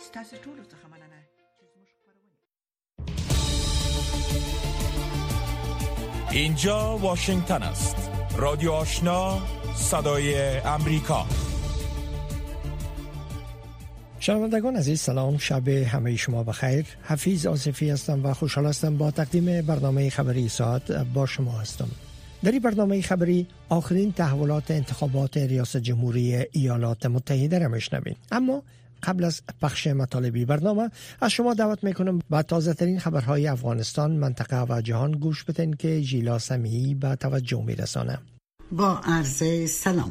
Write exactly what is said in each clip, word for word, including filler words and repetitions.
ستاسو ټول څخه مننه. اینجا واشنگتن است. رادیو آشنا، صدای امریکا. شنوندگان عزیز سلام، شب همه شما بخیر. حفیظ آصفی هستم و خوشحال هستم با تقدیم برنامه خبری ساعت با شما هستم. در این برنامه خبری آخرین تحولات انتخابات ریاست جمهوری ایالات متحده را میشنویم. اما قبل از پخش مطالبی برنامه از شما دعوت میکنم با تازه ترین خبرهای افغانستان، منطقه و جهان گوش بدین که ژیلا سمیعی به توجه میرسانه. با عرض سلام.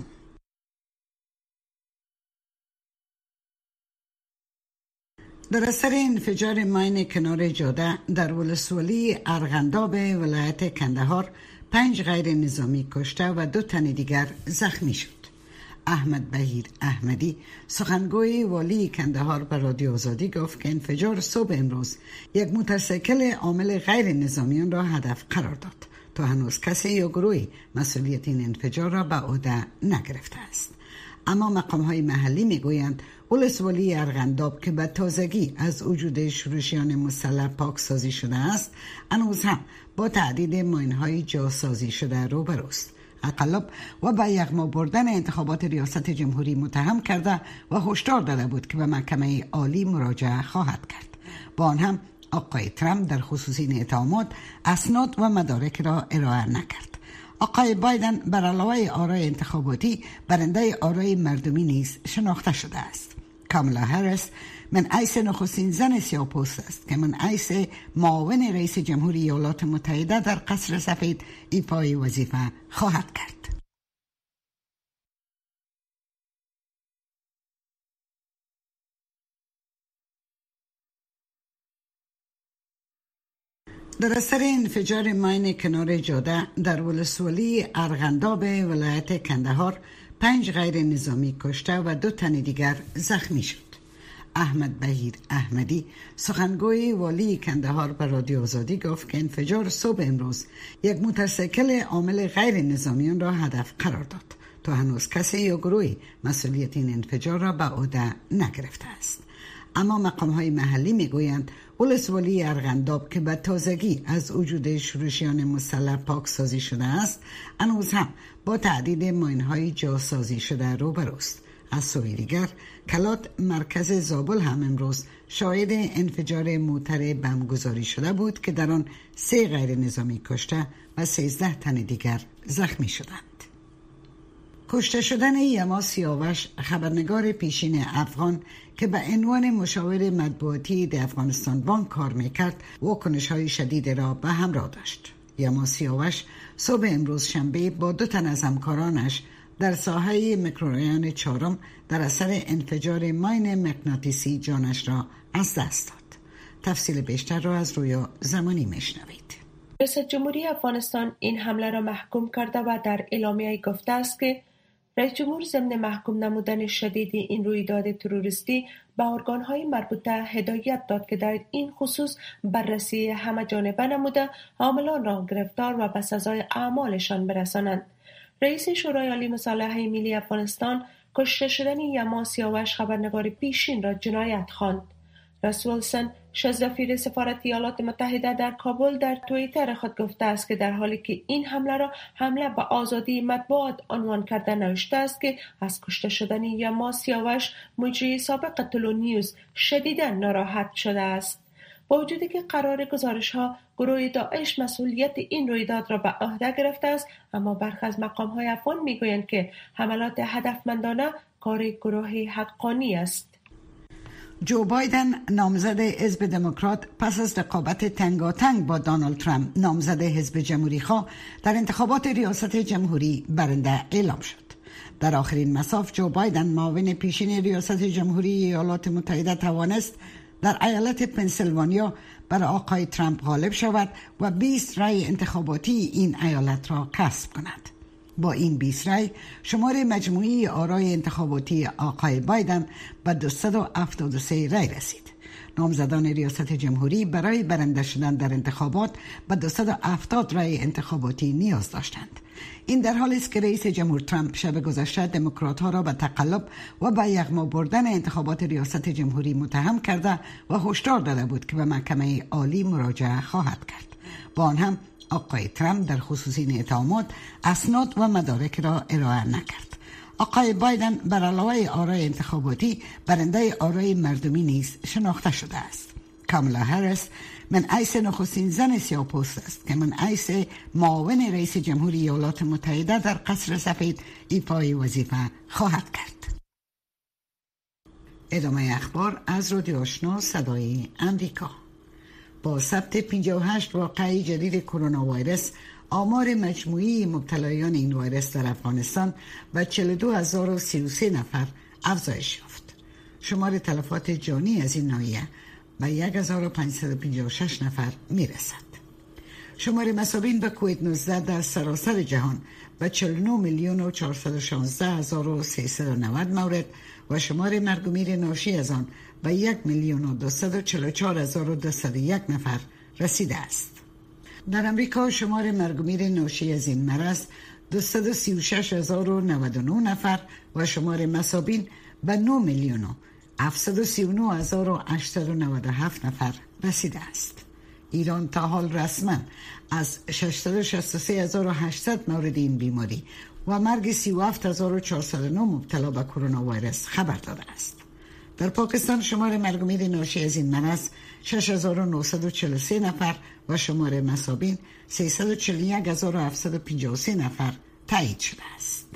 در اثر انفجار ماین کنار جاده در ولسوالی ارغنداب ولایت کندهار پنج غیر نظامی کشته و دو تن دیگر زخمی شد. احمد بهیر احمدی سخنگوی والی کندهار به رادیو آزادی گفت که انفجار صبح امروز یک موتورسیکل عامل غیر نظامیان را هدف قرار داد. تا هنوز کسی یا گروهی مسئولیت این انفجار را به عهده نگرفته است. اما مقام‌های محلی میگویند ولسوالی ارغنداب که به تازگی از وجود شورشیان مسلح پاکسازی شده است، هنوز هم با تعدید ماین‌های جاسازی شده روبروست. انقلاب و به یغما بردن انتخابات ریاست جمهوری متهم کرده و هشدار داده بود که به محکمه عالی مراجعه خواهد کرد. با آن هم آقای ترامپ در خصوص این اتهامات اسناد و مدارک را ارائه نکرد. آقای بایدن بر علاوه آرای انتخاباتی برنده آرای مردمی نیز شناخته شده است. کاملا هریس منعیس نخستین زن سیاه‌پوست است که منعیس معاون رئیس جمهوری ایالات متحده در قصر سفید ایفای وظیفه خواهد کرد. در اثر انفجار ماین کنار جاده در ولسوالی ارغنداب ولایت کندهار پنج غیر نظامی کشته و دو تن دیگر زخمی شد. احمد بهیر احمدی سخنگوی والی کندهار به رادیو آزادی گفت که انفجار صبح امروز یک موتورسیکل عامل غیر نظامیان را هدف قرار داد. تا هنوز کسی یا گروهی مسئولیت این انفجار را به عهده نگرفته است. اما مقام‌های محلی میگویند ولسوالی ارغنداب که به تازگی از وجود شورشیان مسلح پاکسازی شده است، هنوز هم با تعدید ماین‌های جاسازی شده روبروست. از سوی دیگر کلات مرکز زابل هم امروز شاهد انفجار موتر بمبگذاری شده بود که در آن سه غیر نظامی کشته و سیزده تن دیگر زخمی شدند. کشته شدن یما سیاوش، خبرنگار پیشین افغان که به عنوان مشاور مطبوعاتی در افغانستان بانک کار میکرد، واکنش‌های شدید را به همراه داشت. یما سیاوش صبح امروز شنبه با دو تن از همکارانش در ساحه میکروریان چهارم در اثر انفجار ماین مغناطیسی جانش را از دست داد. تفصیل بیشتر را از رویا زمانی میشنوید. رئیس جمهوری افغانستان این حمله را محکوم کرده و در اعلامیه گفته است که رئیس جمهور ضمن محکوم نمودن شدید این رویداد تروریستی به ارگان‌های مربوطه هدایت داد که در این خصوص بررسی همه جانبه نموده عاملان را گرفتار و به سزای اعمالشان برسانند. رئیس شورای عالی مصالحه ملی افغانستان کشته شدن یما سیاوش خبرنگار پیشین را جنایت خواند. رسولسن شزدفیر سفارت ایالات متحده در کابل در توییتر خود گفته است که در حالی که این حمله را حمله به آزادی مطبوعات عنوان کرده، نوشته است که از کشته شدن یما سیاوش مجری سابق تلو نیوز شدیداً ناراحت شده است. با وجودی که قرار گزارش‌ها گروه داعش مسئولیت این رویداد را به عهده گرفته است، اما برخی از مقام‌های افغان می‌گویند که حملات هدفمندانه کار گروه حقانی است. جو بایدن نامزد حزب دموکرات پس از رقابت تنگاتنگ با دونالد ترامپ نامزد حزب جمهوری خواه در انتخابات ریاست جمهوری برنده اعلام شد. در آخرین مصاف جو بایدن معاون پیشین ریاست جمهوری ایالات متحده توانست در ایالت پنسیلوانیا بر آقای ترامپ غالب شود و بیست رای انتخاباتی این ایالت را کسب کند. با این بیست رای شمار مجموعی آرای انتخاباتی آقای بایدن به دویست و هفتاد و سه رای رسید. نامزدان ریاست جمهوری برای برنده شدن در انتخابات به دویست و هفتاد رای انتخاباتی نیاز داشتند. این در حالی است که رئیس جمهور ترامپ شب گذشته دموکرات‌ها را به تقلب و به یغما بردن انتخابات ریاست جمهوری متهم کرده و هشدار داده بود که به محکمه عالی مراجعه خواهد کرد. با آن هم آقای ترامپ در خصوص این اتهامات اسناد و مدارک را ارائه نکرد. آقای بایدن بر علاوه آرای انتخاباتی برنده آرای مردمی نیز شناخته شده است. کامالا هریس من حیث نخستین زن سیاه‌پوست است که من حیث معاون رئیس جمهوری ایالات متحده در قصر سفید ایفای وظیفه خواهد کرد. ادامه اخبار از رادیو آشنا صدای امریکا. با ثبت پنجاه و هشت واقعه جدید کرونا ویروس، آمار مجموعی مبتلایان این ویروس در افغانستان به چهل و دو هزار و سی و سه نفر افزایش یافت. شمار تلفات جانی از این ناحیه به یک هزار و پانصد و پنجاه و شش نفر میرسد. شمار مصابین به کووید نوزده در سراسر جهان به چهل و نه میلیون و چهارصد و شانزده هزار و سیصد و نود مورد و شمار مرگ و میر ناشی از آن به یک میلیون و دویست و چهل و چهار هزار و دویست و یک نفر رسیده است. در امریکا شمار مرگ و میر ناشی از این مرض دویست و سی و شش هزار و نود و نه نفر و شمار مصابین به نه میلیون و هفتصد و سی و نه هزار و هشتصد و نود و هفت نفر رسیده است. ایران تا حال رسما از ششصد و شصت و سه هزار و هشتصد مورد این بیماری و مرگ سی و هفت هزار و چهارصد و نه مبتلا به کرونا ویروس خبر داده است. در پاکستان شمار مرگ و میر ناشی از این مرض شش هزار و نهصد و چهل و سه نفر و شمار مصابین سیصد و چهل و یک هزار و هفتصد و پنجاه و سه نفر تایید شده است.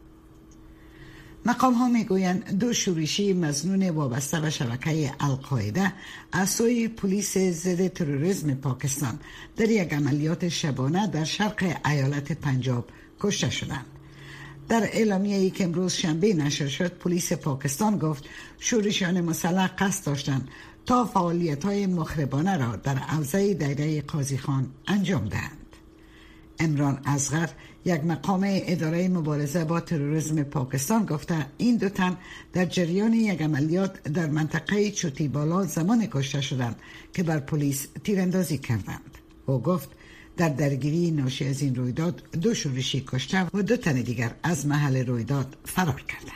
مقام ها می گویند دو شورشی مظنون وابسته به شبکه القاعده از سوی پلیس ضد تروریسم پاکستان در یک عملیات شبانه در شرق ایالت پنجاب کشته شدند. در اعلامیه‌ای که امروز شنبه نشر شد، پلیس پاکستان گفت شورشیان مسلح قصد داشتند تا فعالیت‌های مخربانه را در حوزه دایره قاضی خان انجام دهند. عمران اصغر، یک مقام اداره مبارزه با تروریسم پاکستان، گفته این دو تن در جریان یک عملیات در منطقه چوتی بالا زمان کشته شدند که بر پلیس تیراندازی کردند. او گفت در درگیری ناشی از این رویداد دو شورشی کشته و دو تن دیگر از محل رویداد فرار کردند.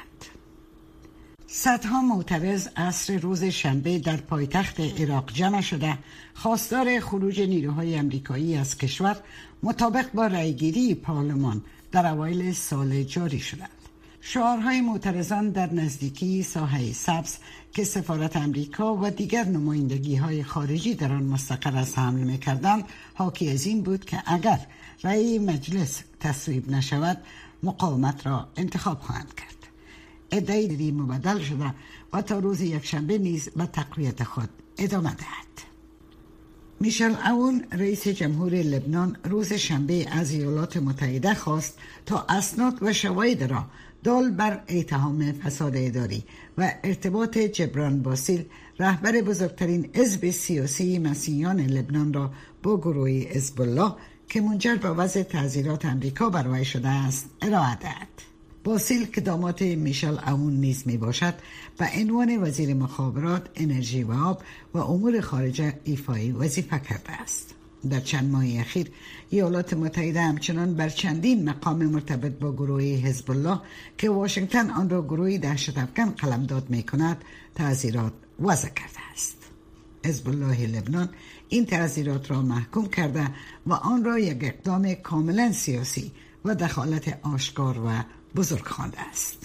صدها معترض عصر روز شنبه در پایتخت عراق جمع شده خواستار خروج نیروهای امریکایی از کشور مطابق با رأیگیری پارلمان در اوایل سال جاری شدند. شعارهای معترضان در نزدیکی ساحه سبز که سفارت امریکا و دیگر نمایندگی‌های خارجی در آن مستقر از حمل می‌کردند حاکی از این بود که اگر رأی مجلس تصویب نشود مقاومت را انتخاب خواهند کرد. ادعای دیدی مبدل شده و تا روز یکشنبه نیز به تقویت خود ادامه دهد. میشل عون، رئیس جمهور لبنان، روز شنبه از ایالات متحده خواست تا اسناد و شواهد را دال بر اتهام فساد اداری و ارتباط جبران باسیل، رهبر بزرگترین حزب سیاسی مسیحیان لبنان، را با گروه حزب الله که منجر به وضع تعزیرات امریکا بر وی شده است ارائه دهد. باسیل که داماد میشل عون نیز می باشد به عنوان وزیر مخابرات، انرژی و آب و امور خارجه ایفای وظیفه کرده است. در چند ماه اخیر ایالات متحده همچنان بر چندین مقام مرتبط با گروه حزب الله که واشنگتن آن را گروهی دهشت‌افکن قلمداد می کند تعزیرات وضع کرده است. حزب الله لبنان این تعزیرات را محکوم کرده و آن را یک اقدام کاملا سیاسی و دخالت آشکار و بزرگ خوانده است.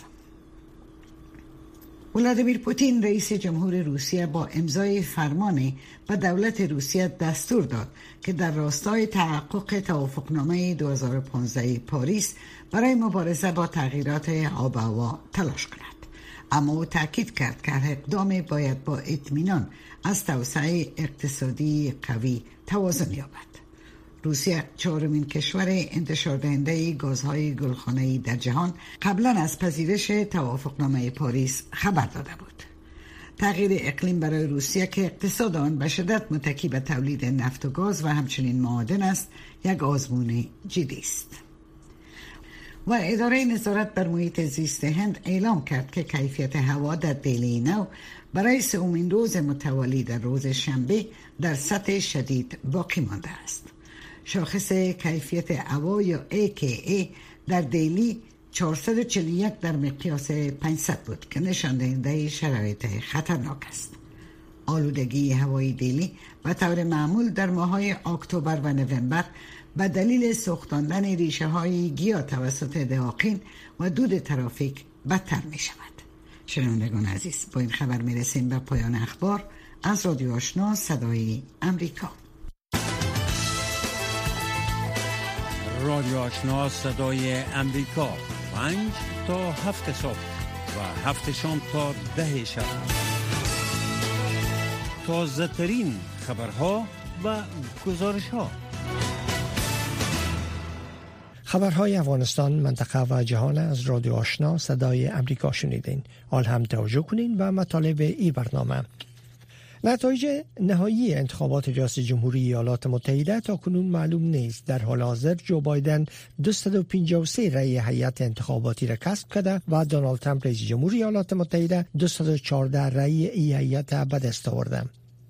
ولادیمیر پوتین، رئیس جمهور روسیه، با امضای فرمانی به دولت روسیه دستور داد که در راستای تحقق توافقنامه دو هزار و پانزده پاریس برای مبارزه با تغییرات آب و هوا تلاش کند. اما او تاکید کرد که اقدام باید با اطمینان از توسعه اقتصادی قوی توازن یابد. روسیه چهارمین کشور انتشار دهنده گازهای گلخانه‌ای در جهان قبلا از پذیرش توافقنامه پاریس خبر داده بود. تغییر اقلیم برای روسیه که اقتصاد آن به شدت متکی به تولید نفت و گاز و همچنین معادن است، یک آزمون جدی است. و اداره نظارت بر محیط زیست هند اعلام کرد که کیفیت هوا در دلی نو برای سومین روز متوالی در روز شنبه در سطح شدید باقی مانده است. شاخص کیفیت هوا یا ای کی ای در دلی چهارصد و چهل و یک در مقیاس پانصد بود که نشان دهنده شرایط خطرناک است. آلودگی هوای دلی به طور معمول در ماه‌های اکتبر و نوامبر به دلیل سوختاندن ریشه های گیاه توسط دهاقین و دود ترافیک بدتر می شود. شنوندگان عزیز، با این خبر می رسیم به پایان اخبار از رادیو آشنا صدای امریکا. رادیو آشنا صدای امریکا، پنج تا هفت صبح و هفت شام تا ده شب. تازه ترین خبرها و گزارش ها. خبرهای افغانستان، منطقه و جهان از رادیو آشنا صدای امریکا شنیدین. حال هم توجه کنین به مطالب این برنامه. نتایج نهایی انتخابات ریاست جمهوری ایالات متحده تا کنون معلوم نیست. در حال حاضر جو بایدن دویست و پنجاه و سه رأی هیئت انتخاباتی را کسب کرده و دونالد ترامپ رئیس جمهوری ایالات متحده دویست و چهارده رأی ای هیئت به دست آورده.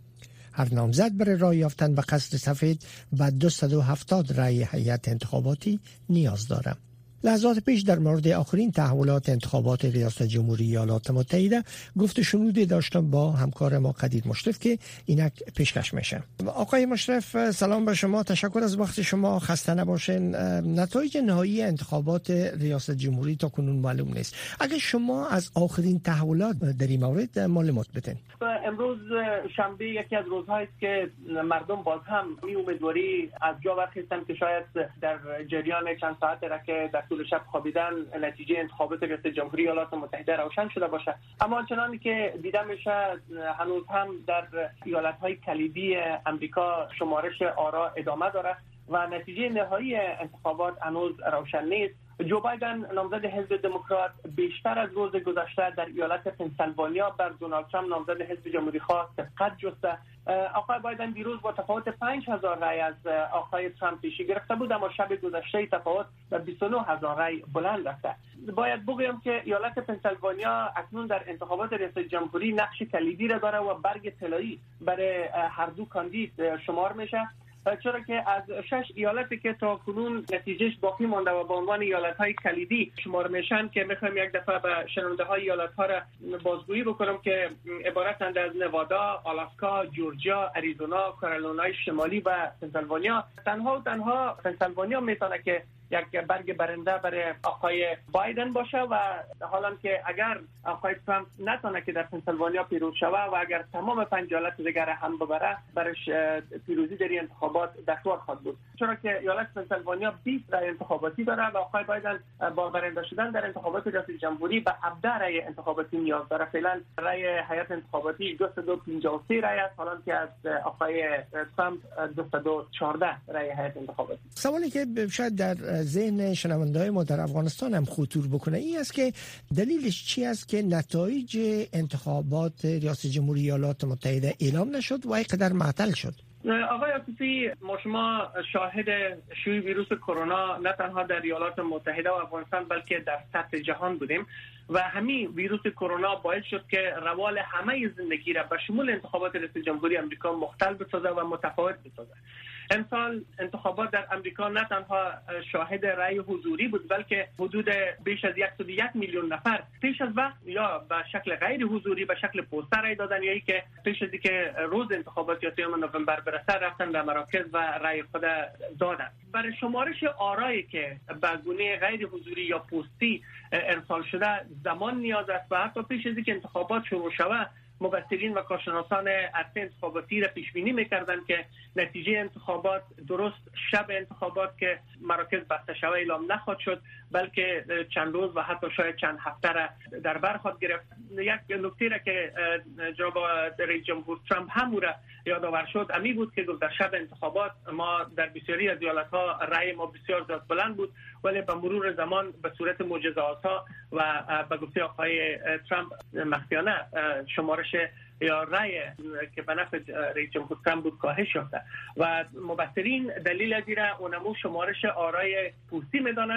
هر نامزد برای رای یافتن به قصر سفید به دویست و هفتاد رأی هیئت انتخاباتی نیاز دارد. لحظات پیش در مورد آخرین تحولات انتخابات ریاست جمهوری ایالات متحده گفت شنودی داشتم با همکار ما قدیر مشرف که اینک پیشکش میشه. آقای مشرف، سلام به شما، تشکر از وقت شما، خسته نباشین. نتایج نهایی انتخابات ریاست جمهوری تا کنون معلوم نیست. اگه شما از آخرین تحولات در این مورد معلومات بدین. امروز شنبه یکی از روزهایی است که مردم باز هم می امیدواری از جا برخیزن که شاید در جریان چند ساعت را که در طول شب خوابیدن نتیجه انتخابات ریاست جمهوری ایالات متحده روشن شده باشه، اما آنچنانی که دیده میشه هنوز هم در ایالت‌های کلیدی امریکا شمارش آرا ادامه داره و نتیجه نهایی انتخابات هنوز روشن نیست. جو بایدن نامزد حزب دموکرات بیشتر از روز گذشته در ایالت پنسیلوانیا بر دونالد ترامپ نامزد حزب جمهوری خواه سبقت جسته. آقای بایدن دیروز با تفاوت پنج هزار رای از آقای ترامپ پیشی گرفته بود، اما شب گذشته تفاوت به بیست و نه هزار رای بلند رفته. باید بگویم که ایالت پنسیلوانیا اکنون در انتخابات ریاست جمهوری نقش کلیدی را داره و برگ طلایی برای هر دو کاندید شمار میشه، چرا که از شش ایالتی که تا کنون نتیجهش باقی مانده و به عنوان ایالت‌های کلیدی شمار میشن که میخوایم یک دفعه به شنونده‌های ایالت‌ها را بازگویی بکنم که عبارتند از نوادا، آلاسکا، جورجیا، اریزونا، کارولینای شمالی و پنسیلوانیا. تنها و تنها پنسیلوانیا میتونه که یک برگ برنده برای آقای بایدن باشه و حالا که اگر آقای ترامپ نتونه که در پنسیلوانیا پیروز شوه و اگر تمام پنج ایالت دیگر هم ببره، برش پیروزی در این انتخابات دشوار خواهد بود، چرا که ایالت پنسیلوانیا بیست رای انتخاباتی داره و آقای بایدن با برنده شدن در انتخابات ریاست جمهوری به هفده رای انتخاباتی نیاز داره. فعلا رای هیئت انتخاباتی دویست و پنجاه و سه رای است، حالا که از آقای ترامپ دویست و چهارده رای هیئت انتخاباتی. سوالی که شاید در ذهن شنونده‌های ما در افغانستان هم خطور بکنه این است که دلیلش چی است که نتایج انتخابات ریاست جمهوری ایالات متحده اعلام نشد و اینقدر معطل شد؟ آقای عاطفی، ما شما شاهد شیوع ویروس کرونا نه تنها در ایالات متحده و افغانستان بلکه در سطح جهان بودیم و همین ویروس کرونا باعث شد که روال همه زندگی را به شمول انتخابات ریاست جمهوری امریکا مختل بسازه و متفاوت بسازه. امسال انتخابات در امریکا نه تنها شاهد رأی حضوری بود بلکه حدود بیش از صد و یک میلیون نفر پیش از وقت یا به شکل غیر حضوری به شکل پوستر رأی دادن یا که پیش از اینکه روز انتخابات یا یوم نوامبر برسه رفتن به مراکز و رأی خود دادن. برای شمارش آرایی که به گونه غیر حضوری یا پستی ارسال شده زمان نیاز است و حتی پیش از اینکه انتخابات شروع شود مبصرین و کارشناسان عرصه انتخاباتی را پیش بینی می‌کردند که نتیجه انتخابات درست شب انتخابات که مراکز بسته شود اعلام نخواهد شد بلکه چند روز و حتی شاید چند هفته را در بر خواهد گرفت. یک نکته را که جناب رئیس جمهور ترامپ هم را یادآور شد امی بود که در شب انتخابات ما در بسیاری از ایالت‌ها رأی ما بسیار زیاد بلند بود ولی به مرور زمان به صورت معجزه‌آسا و به گفته آقای ترامپ مخفیانه شمارش یا رأی که به نفع رئیس جمهور ترامپ بود کاهش یافته و مبصرین دلیل از این را اونمو شمارش آرای پوستی میدانند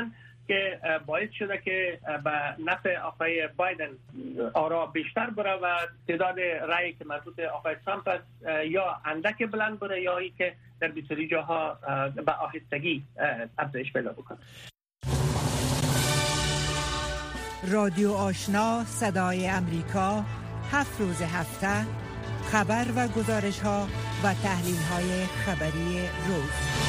که باعث شده که به نفع آقای بایدن آرا بیشتر بره و تعداد رأی که مربوط آقای ترامپ است یا اندک بلند بره یا ای که در بسیاری جاها به آهستگی افزایش پیدا بکنه. رادیو آشنا صدای امریکا، هفت روز هفته خبر و گزارش ها و تحلیل های خبری روز.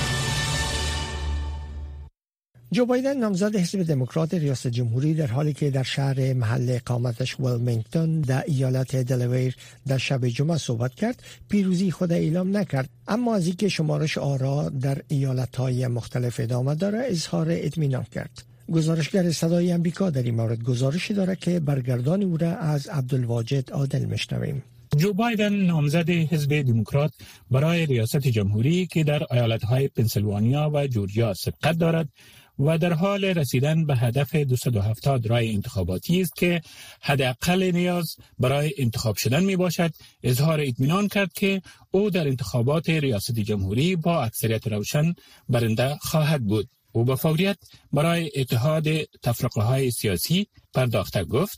جو بایدن نامزد حزب دموکرات ریاست جمهوری در حالی که در شهر محل اقامتش ویلمینگتون در ایالت دلاویر در شب جمعه صحبت کرد، پیروزی خود اعلام نکرد، اما از اینکه شمارش آرا در ایالت‌های مختلف ادامه داره اظهار اطمینان کرد. گزارشگر صدای امریکا در این مورد گزارشی داره که برگردان او را از عبدالواجد عادل میشنویم. جو بایدن نامزد حزب دموکرات برای ریاست جمهوری که در ایالت‌های پنسیلوانیا و جورجیا سبقت دارد و در حال رسیدن به هدف دویست و هفتاد رای انتخاباتی است که حداقل نیاز برای انتخاب شدن می باشد، اظهار اطمینان کرد که او در انتخابات ریاست جمهوری با اکثریت روشن برنده خواهد بود. او با فوریت برای اتحاد تفرقه های سیاسی پرداخته گفت: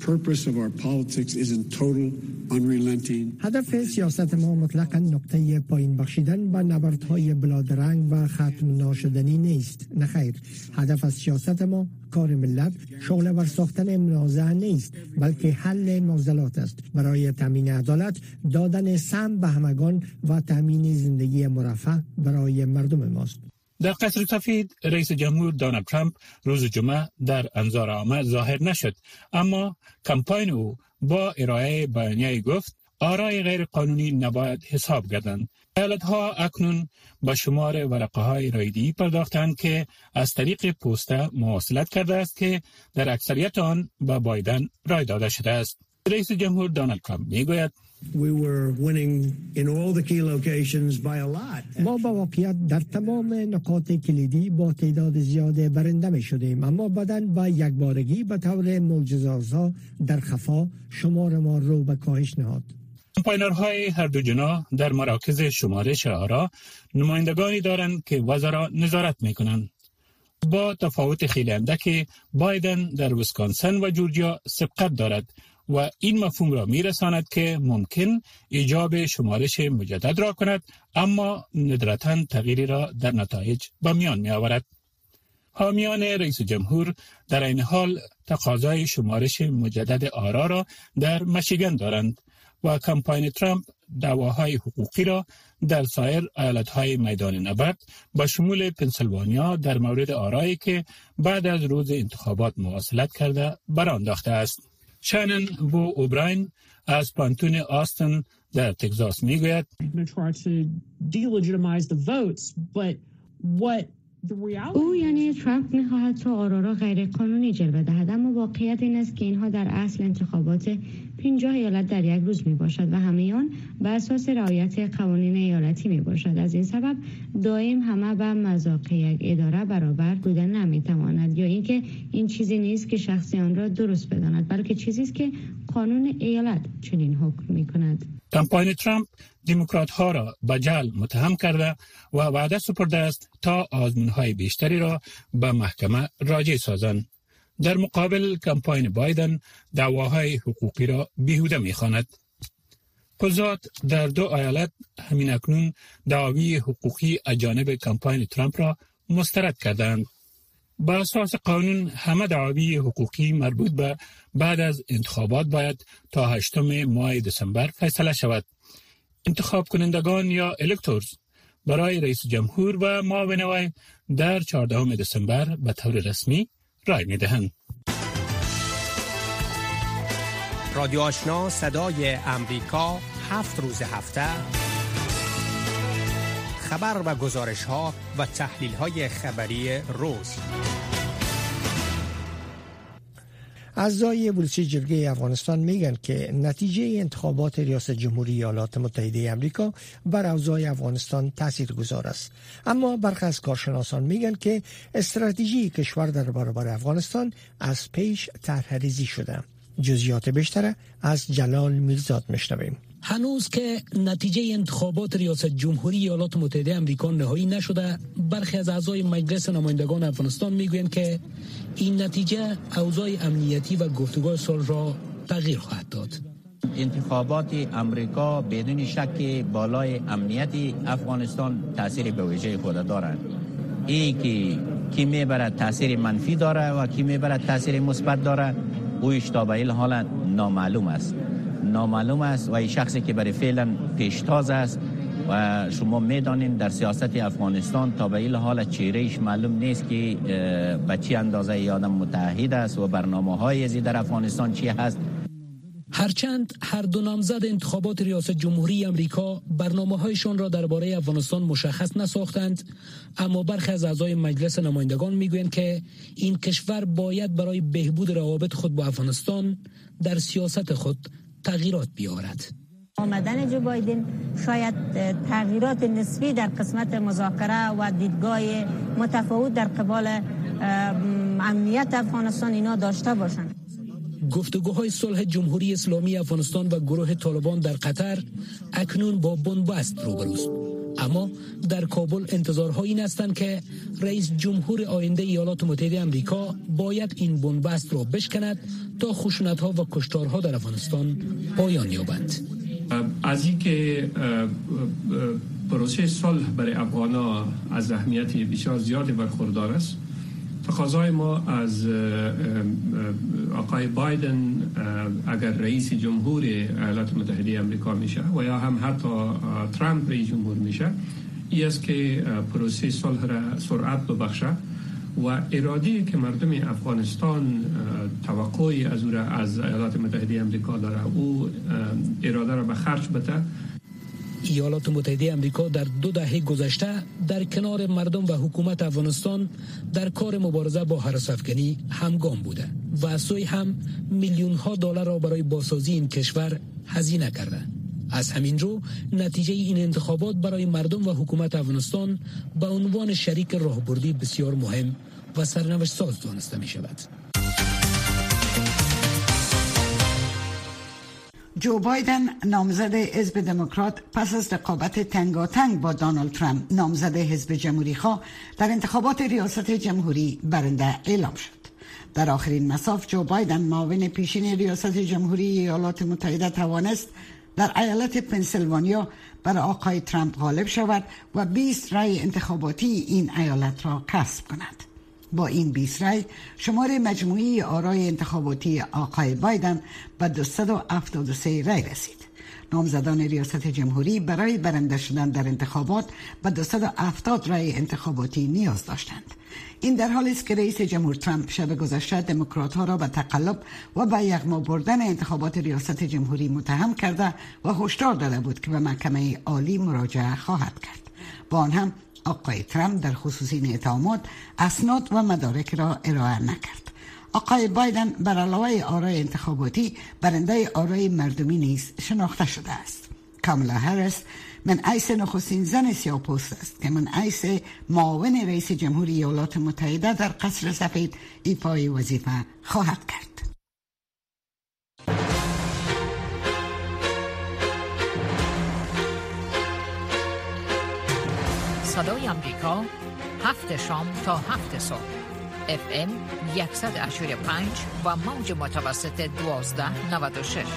هدف سیاست ما مطلقاً نقطه پایین بخشیدن به نبردهای بلادرنگ و ختم ناشدنی نیست. نخیر، هدف از سیاست ما کار ملت شغل بر ساختن منازعه نیست، بلکه حل معضلات است. برای تامین عدالت، دادن سهم به همگان و تامین زندگی مرفه برای مردم ماست. در قصر سفید رئیس جمهور دونالد ترامپ روز جمعه در انظارنامه ظاهر نشد، اما کمپاین او با ارائه بیانیه گفت آرای غیر قانونی نباید حساب گردند. ایالت‌ها اکنون به شمار ورقه های رایدی پرداختند که از طریق پسته مواصلت کرده است که در اکثریت آن به بایدن رای داده شده است. رئیس جمهور دونالد ترامپ میگوید ما با واقعیت در تمام نقاط کلیدی با تعداد زیاد برنده می شدیم، اما بعداً با یک بارگی به طور معجزه‌آسا در خفا شمار ما رو به کاهش نهاد. کمپاینرهای هر دو جناح در مراکز شمارش آرا نمایندگانی دارند که وزرا نظارت می کنند. با تفاوت خیلی اندک بایدن در ویسکانسن و جورجیا سبقت دارد و این مفهوم را میرساند که ممکن ایجاب شمارش مجدد را کند، اما ندرتاً تغییری را در نتایج به میان می آورد. حامیان رئیس جمهور در این حال تقاضای شمارش مجدد آرا را در میشیگان دارند و کمپاین ترامپ دعواهای حقوقی را در سایر ایالت‌های میدان نبرد با شمول پنسیلوانیا در مورد آرایی که بعد از روز انتخابات مواصلت کرده برانداخته است. شانن بو اوبراین از پانتون آستن در تگزاس میگوید او یعنی ترامپ میخواهد تا آرا را غیر قانونی جلوه دهد، اما واقعیت این است که اینها در اصل انتخابات پنجاه ایالت در یک روز می باشد و همه آن بر اساس رعایت قوانین ایالتی می باشد. از این سبب دائم همه به مذاق یک اداره برابر بودن نمی تواند، یا اینکه این چیزی نیست که شخصی آن را درست بداند، بلکه چیزی است که قانون ایالت چنین حکم می کند. کمپاین ترامپ دموکرات ها را به جعل متهم کرده و وعده سپرده است تا آزمون‌های بیشتری را به محکمه راجع سازند. در مقابل کمپاین بایدن دعواهای حقوقی را بیهوده می‌خواند. قضات در دو ایالت همین اکنون دعاوی حقوقی از جانب کمپاین ترامپ را مسترد کردند. با اساس قانون همه دعاوی حقوقی مربوط به بعد از انتخابات باید تا هشتم ماه دسامبر فیصله شود. انتخاب کنندگان یا الکتورز برای رئیس جمهور و معاون وی در چهاردهم دسامبر به طور رسمی رای می‌دهند. رادیو آشنا صدای امریکا، هفت روز هفته خبر و گزارش ها و تحلیل های خبری روز. اعضای ولسی جرگه افغانستان میگن که نتیجه انتخابات ریاست جمهوری ایالات متحده آمریکا بر اوضاع افغانستان تاثیرگذار است، اما برخی از کارشناسان میگن که استراتژی کشور در برابر افغانستان از پیش طرح‌ریزی شده. جزئیات بیشتر از جلال میرزاد میشنویم. هنوز که نتیجه انتخابات ریاست جمهوری ایالات متحده آمریکا نهایی نشده، برخی از اعضای مجلس نمایندگان افغانستان میگویند که این نتیجه اوضاع امنیتی و گفتگوی صلح را تغییر خواهد داد. انتخابات امریکا بدون شک بالای امنیت افغانستان تاثیر به ویژه خود دارد. ای که کی میبرد تاثیر منفی داره و کی میبرد تاثیر مثبت داره، اویش تا به این حال نامعلوم است. نامعلوم است و این شخصی که برای فعلا پیشتاز است و شما میدانید در سیاست افغانستان تا به این حال چهرهش معلوم نیست که به چه اندازه آدم متحد است و برنامه‌های ازی در افغانستان چی هست. هرچند هر دو نامزد انتخابات ریاست جمهوری امریکا برنامه‌هایشان را درباره افغانستان مشخص نساختند، اما برخی از اعضای مجلس نمایندگان میگویند که این کشور باید برای بهبود روابط خود با افغانستان در سیاست خود تغییرات بیاورد. آمدن جو بایدن شاید تغییرات نسبی در قسمت مذاکره و دیدگاه متفاوت در قبال امنیت افغانستان اینا داشته باشند. گفتگوهای صلح جمهوری اسلامی افغانستان و گروه طالبان در قطر اکنون با بنبست روبروست، اما در کابل انتظارها این هستند که رئیس جمهور آینده ایالات متحده آمریکا باید این بنبست را بشکند تا خشونت‌ها و کشتارها در افغانستان پایان یابند. از اینکه پروسه صلح برای افغان‌ها از اهمیت بسیار زیادی برخوردار است، تقاضای ما از آقای بایدن اگر رئیس جمهور ایالات متحده آمریکا میشه و یا هم حتی ترامپ رئیس جمهور میشه، این است که پروسه صلح را سرعت ببخشه و اراده‌ای که مردم افغانستان توقعی از او را از ایالات متحده آمریکا داره، او اراده را به خرج بده. ایالات متحده آمریکا در دو دهه گذشته در کنار مردم و حکومت افغانستان در کار مبارزه با هراس‌افکنی همگام بوده و از سوی هم میلیون ها دلار را برای بازسازی این کشور هزینه کرده. از همین رو نتیجه این انتخابات برای مردم و حکومت افغانستان به عنوان شریک راهبردی بسیار مهم و سرنوشت ساز دانسته می شود. جو بایدن نامزد حزب دموکرات پس از رقابت تنگاتنگ با دونالد ترامپ نامزد حزب جمهوری خواه در انتخابات ریاست جمهوری برنده اعلام شد. در آخرین مصاف جو بایدن معاون پیشین ریاست جمهوری ایالات متحده توانست در ایالت پنسیلوانیا بر آقای ترامپ غالب شود و بیست رای انتخاباتی این ایالت را کسب کند. با این بیست رای شمار مجموعی آرای انتخاباتی آقای بایدن به دویست و هفتاد و سه رای رسید. نامزدان ریاست جمهوری برای برنده شدن در انتخابات به دویست و هفتاد رای انتخاباتی نیاز داشتند. این در حالی است که رئیس جمهور ترامپ شب گذشته دموکرات‌ها را به تقلب و به یغما بردن انتخابات ریاست جمهوری متهم کرده و هشدار داده بود که به محکمه عالی مراجعه خواهد کرد. با آن هم آقای ترامپ در خصوص این اتهامات اسناد و مدارک را ارائه نکرد. آقای بایدن بر علاوه آرای انتخاباتی برنده آرای مردمی نیز شناخته شده است. کاملا هریس من ایس نخستین زن سیاه‌پوست است که من ایس معاون رئیس جمهوری ایالات متحده در قصر سفید ایفای وظیفه خواهد کرد. صدای آمریکا، هفت شام تا هفت صبح، اف ام صد و هشتاد و پنج و موج متوسط دوازده نود و شش.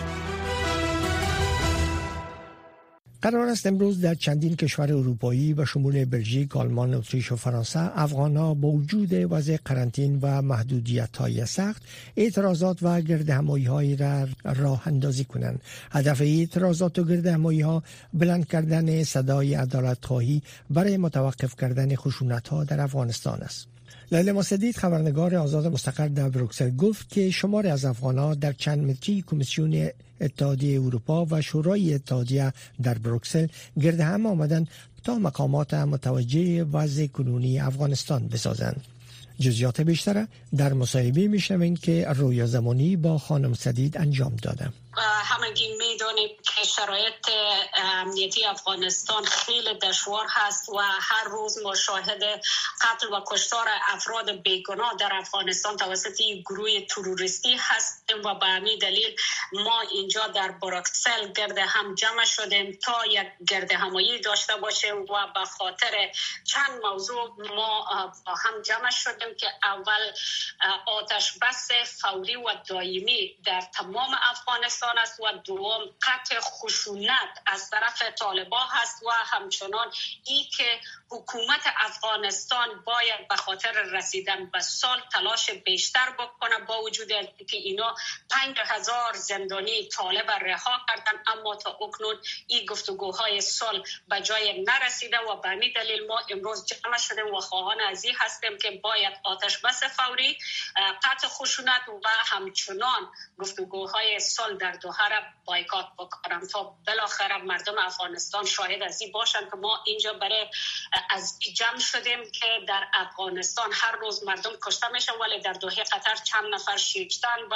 قرار است امروز در چندین کشور اروپایی به شمول بلژیک، آلمان، اتریش و فرانسه افغان‌ها با وجود وضع قرنطینه و محدودیت‌های سخت اعتراضات و گردهمایی‌هایی را راه اندازی کنند. هدف اعتراضات و گردهمایی‌ها بلند کردن صدای عدالت‌خواهی برای متوقف کردن خشونت‌ها در افغانستان است. لیلا مصدیق خبرنگار آزاد مستقر در بروکسل گفت که شماری از افغان‌ها در چند متری کمیسیون اتحادیه اروپا و شورای اتحادیه در بروکسل گرد هم آمدند تا مقامات متوجه وضع کنونی افغانستان بسازند. جزئیات بیشتر در مصاحبه میشنوید که رویا زمانی با خانم سدید انجام داده. همگی میدونیم که شرایط امنیتی افغانستان خیلی دشوار هست و هر روز ما شاهد قتل و کشتار افراد بیگناه در افغانستان توسط گروه تروریستی هستیم و به همین دلیل ما اینجا در بروکسل گرد هم جمع شدیم تا یک گرد همایی داشته باشیم و به خاطر چند موضوع ما با هم جمع شدیم که اول آتش بس فوری و دائمی در تمام افغانستان است و دوم قطع خشونت از طرف طالبان هست و همچنان ای که حکومت افغانستان باید به خاطر رسیدن به سال تلاش بیشتر بکنه، با وجود که اینا پنج هزار زندانی طالب رها کردن اما تا اکنون این گفتگوهای سال به جای نرسیده و به همین دلیل ما امروز جمع شدیم و خواهان از این هستیم که باید آتش بس فوری، قطع خشونت و همچنان گفتگوهای سال در دوحه را بایکات بکنن تا بالاخره مردم افغانستان شاهد از این باشن که ما اینجا برای از جمع شدیم که در افغانستان هر روز مردم کشته میشن ولی در دوحه قطر چند نفر شیشتن و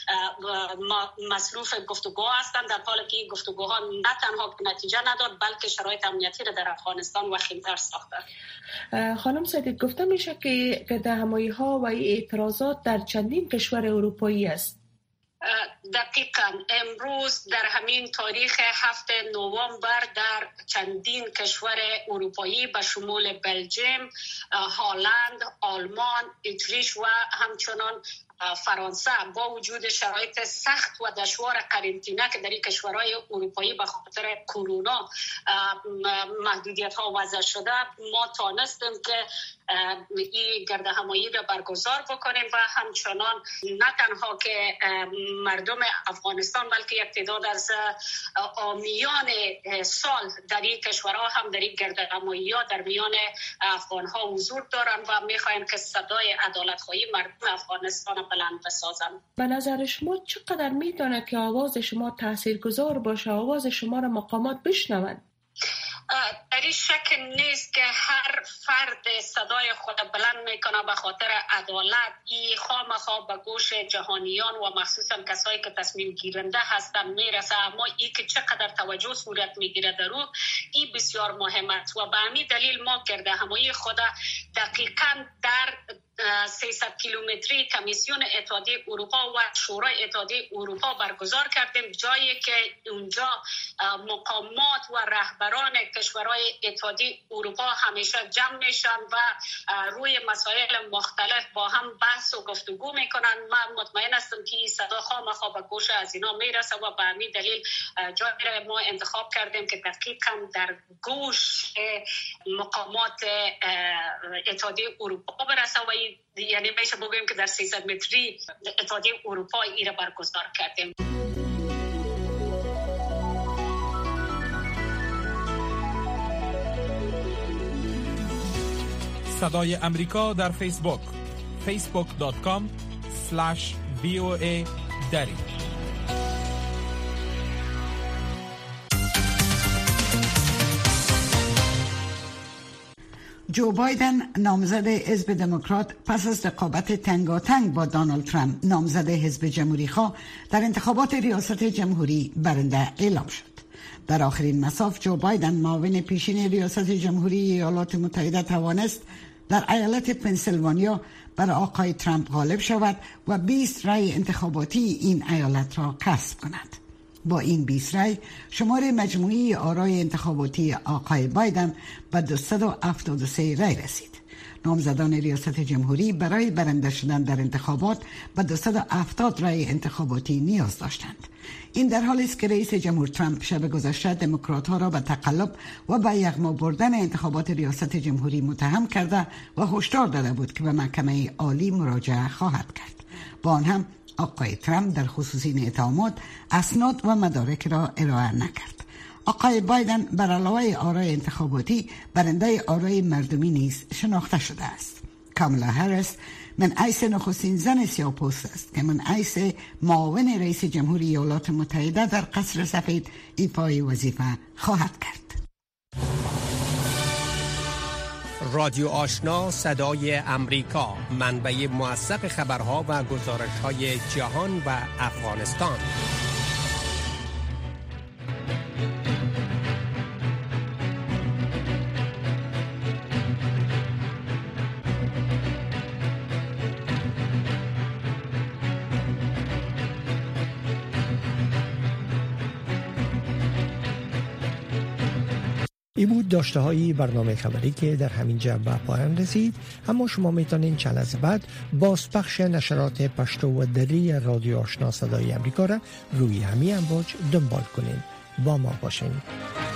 مصروف گفتگو هستند، در حالی که این گفتگوها نه تنها نتیجه نداد بلکه شرایط امنیتی را در افغانستان وخیم‌تر ساخته. خانم سعیدی، گفته میشه که گردهمایی‌ها و اعتراضات در چندین کشور اروپایی است. دقیقاً امروز در همین تاریخ هفت نوامبر در چندین کشور اروپایی به شمول بلژیم، هلند، آلمان، اتریش و همچنان فرانسه با وجود شرایط سخت و دشوار قرنطینه که در این کشورهای اروپایی به خاطر کرونا محدودیت ها وضع شده، ما تانستیم که این گرد همایی را برگزار بکنیم و همچنان نه تنها که مردم افغانستان بلکه یک تعداد از آمیان سال در این کشورها هم در این گرد همایی ها در میان افغان ها حضور دارن و میخوایم که صدای عدالت خواهی مردم افغانستان بلند بسازن. به نظر شما چقدر میتونه که آواز شما تاثیرگذار باشه، آواز شما را مقامات بشنون؟ در این شک نیست که هر فرد صدای خود بلند میکنه به خاطر عدالت، ای خامخا به گوش جهانیان و مخصوصا کسایی که تصمیم گیرنده هستن میرسه، اما ای که چقدر توجه صورت میگیره در او ای بسیار مهم است و به همین دلیل ما گرد همایی خود دقیقاً در سیصد کیلومتری کمیسیون اتحادیه اروپا و شورای اتحادیه اروپا برگزار کردیم، جایی که اونجا مقامات و رهبران کشورهای اتحادیه اروپا همیشه جمع میشن و روی مسائل مختلف با هم بحث و گفتگو میکنن. من مطمئن هستم که این صدا خامخا به گوش از اینا میرسه و به همین دلیل جایی ما انتخاب کردیم که دقیقاً در گوش مقامات اتحادیه اروپا برسه و یعنی میشه بگویم که در سیصد متری اتحادیه اروپا ایره برگزار کردیم. صدای امریکا در فیسبوک فیسبوک دات کام اسلش وی او ای دری. جو بایدن نامزد حزب دموکرات پس از رقابت تنگاتنگ با دونالد ترامپ نامزد حزب جمهوری خواه در انتخابات ریاست جمهوری برنده اعلام شد. در آخرین مصاف جو بایدن معاون پیشین ریاست جمهوری ایالات متحده توانست در ایالت پنسیلوانیا بر آقای ترامپ غالب شود و بیست رای انتخاباتی این ایالت را کسب کند. با این بیست رای شمار مجموعی آرای انتخاباتی آقای بایدن به دویست و هفتاد و سه رای رسید. نامزدان ریاست جمهوری برای برنده شدن در انتخابات به دویست و هفتاد رای انتخاباتی نیاز داشتند. این در حالی است که رئیس جمهور ترامپ شب گذشته دموکرات‌ها را به تقلب و به یغما بردن انتخابات ریاست جمهوری متهم کرده و هشدار داده بود که به محکمه عالی مراجعه خواهد کرد. با آن هم آقای ترامپ در خصوص این اتهامات اسناد و مدارک را ارائه نکرد. آقای بایدن بر علاوه آرای انتخاباتی برنده آرای مردمی نیز شناخته شده است. کاملا هریس من ایس نخستین زن سیاه‌پوست است که من ایس معاون رئیس جمهوری ایالات متحده در قصر سفید ایفای وظیفه خواهد کرد. رادیو آشنا صدای امریکا، منبع موثق خبرها و گزارش‌های جهان و افغانستان. این بود داشته های برنامه خبری که در همین جا به پایان رسید. اما شما میتونین چند از بعد بازپخش نشرات پشتو و دری رادیو آشنا صدای امریکا را روی همین امواج دنبال کنین. با ما باشین.